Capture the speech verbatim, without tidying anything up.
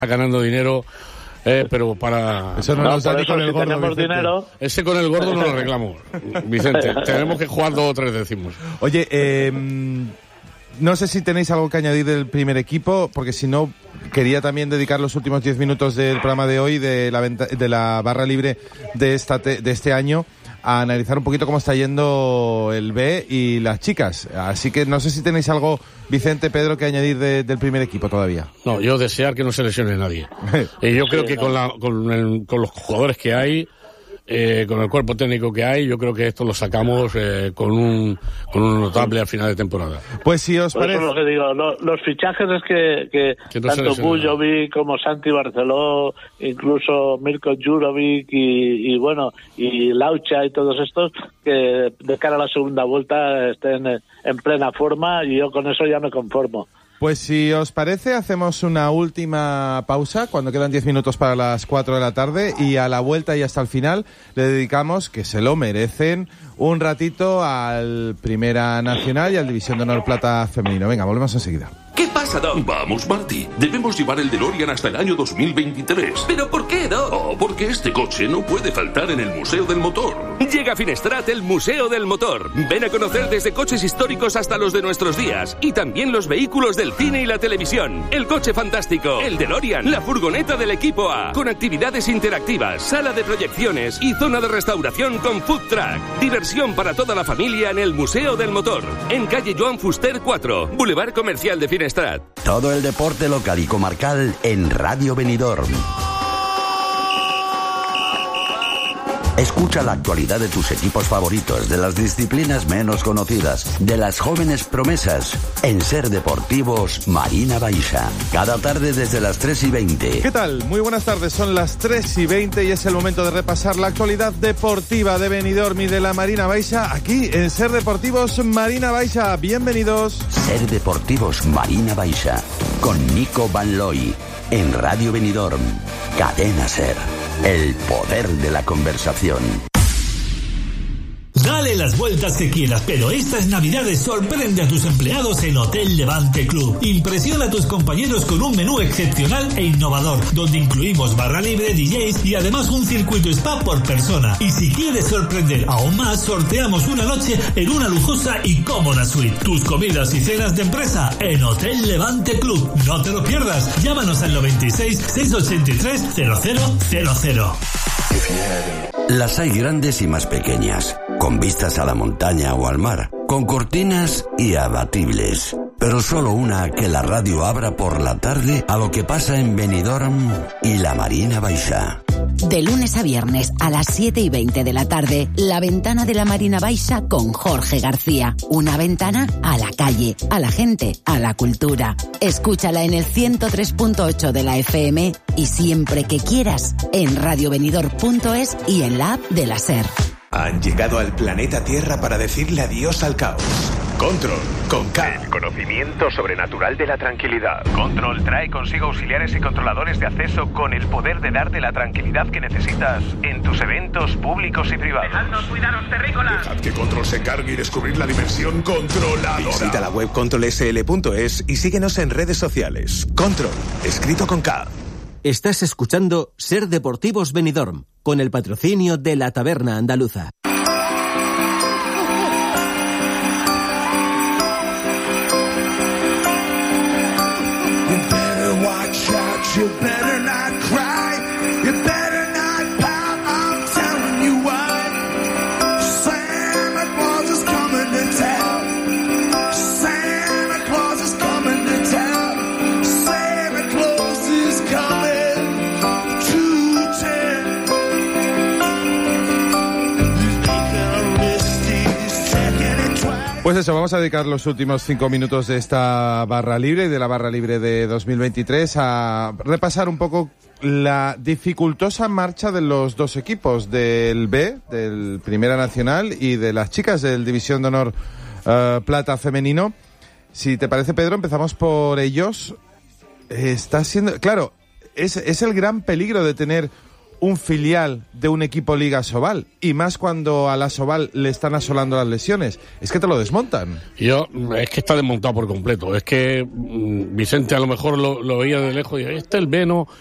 ganando dinero, eh, pero para... Eso no, no nos da ni con el si gordo, tenemos Vicente. dinero... Ese con el gordo no lo arreglamos, Vicente. Tenemos que jugar dos o tres décimos. Oye, eh, no sé si tenéis algo que añadir del primer equipo, porque si no, quería también dedicar los últimos diez minutos del programa de hoy, de la, venta, de la barra libre de, esta te, de este año, a analizar un poquito cómo está yendo el B y las chicas. Así que no sé si tenéis algo, Vicente, Pedro, que añadir de, del primer equipo todavía. No, yo desear que no se lesione nadie. Y yo creo Sí, que no. con, la, con, el, con los jugadores que hay, eh, con el cuerpo técnico que hay, yo creo que esto lo sacamos eh, con un con un notable al final de temporada. Pues si os Por eso parece... es lo que digo, lo, los fichajes es que, que, Que no se tanto lesionen. Bujovic como Santi Barceló, incluso Mirko Jurovic y, y bueno, y Laucha y todos estos, que de cara a la segunda vuelta estén en plena forma, y yo con eso ya me conformo. Pues si os parece, hacemos una última pausa cuando quedan diez minutos para las cuatro de la tarde, y a la vuelta y hasta el final le dedicamos, que se lo merecen, un ratito al Primera Nacional y al División de Honor Plata Femenino. Venga, volvemos enseguida. ¿Qué pasa, Doc? Vamos, Marty. Debemos llevar el DeLorean hasta el año dos mil veintitrés. ¿Pero por qué, Doc? Oh, porque este coche no puede faltar en el Museo del Motor. Llega a Finestrat el Museo del Motor. Ven a conocer desde coches históricos hasta los de nuestros días. Y también los vehículos del cine y la televisión. El coche fantástico, el DeLorean, la furgoneta del equipo A. Con actividades interactivas, sala de proyecciones y zona de restauración con food truck. Diversión para toda la familia en el Museo del Motor. En calle Joan Fuster cuatro, Boulevard Comercial de Finestrat. Todo el deporte local y comarcal en Radio Benidorm. Escucha la actualidad de tus equipos favoritos, de las disciplinas menos conocidas, de las jóvenes promesas, en Ser Deportivos Marina Baixa. Cada tarde desde las tres y veinte. ¿Qué tal? Muy buenas tardes, son las tres y veinte y es el momento de repasar la actualidad deportiva de Benidorm y de la Marina Baixa, aquí en Ser Deportivos Marina Baixa. Bienvenidos. Ser Deportivos Marina Baixa, con Nico Van Looy, en Radio Benidorm, Cadena Ser. El poder de la conversación. Dale las vueltas que quieras, pero estas navidades sorprende a tus empleados en Hotel Levante Club. Impresiona a tus compañeros con un menú excepcional e innovador, donde incluimos barra libre, D Js y además un circuito spa por persona. Y si quieres sorprender aún más, sorteamos una noche en una lujosa y cómoda suite. Tus comidas y cenas de empresa en Hotel Levante Club. No te lo pierdas. Llámanos al noventa y seis, seiscientos ochenta y tres, cero cero cero cero. Las hay grandes y más pequeñas, con vistas a la montaña o al mar, con cortinas y abatibles. Pero solo una que la radio abra por la tarde a lo que pasa en Benidorm y la Marina Baixa. De lunes a viernes a las siete y veinte de la tarde, La Ventana de la Marina Baixa con Jorge García. Una ventana a la calle, a la gente, a la cultura. Escúchala en el ciento tres punto ocho de la F M y siempre que quieras en radio benidorm punto es y en la app de la SER. Han llegado al planeta Tierra para decirle adiós al caos. Control, con K. El conocimiento sobrenatural de la tranquilidad. Control trae consigo auxiliares y controladores de acceso con el poder de darte la tranquilidad que necesitas en tus eventos públicos y privados. Dejadnos cuidaros, terrícolas. Dejad que Control se encargue y descubrir la dimensión controladora. Visita la web control s l punto es y síguenos en redes sociales. Control, escrito con K. Estás escuchando Ser Deportivos Benidorm, con el patrocinio de la Taberna Andaluza. You better not cry, you better not pout, I'm telling you what. Santa Claus is coming to town. Santa Claus is coming to town. Santa Claus is coming to town. Pues eso, vamos a dedicar los últimos cinco minutos de esta barra libre y de la barra libre de dos mil veintitrés a repasar un poco la dificultosa marcha de los dos equipos, del B, del Primera Nacional, y de las chicas del División de Honor uh, Plata Femenino. Si te parece, Pedro, empezamos por ellos. Está siendo, claro, es, es el gran peligro de tener un filial de un equipo Liga Asobal, y más cuando a la Asobal le están asolando las lesiones. Es que te lo desmontan. Yo, es que está desmontado por completo. Es que mm, Vicente a lo mejor lo, lo veía de lejos y dice, este es el Veno,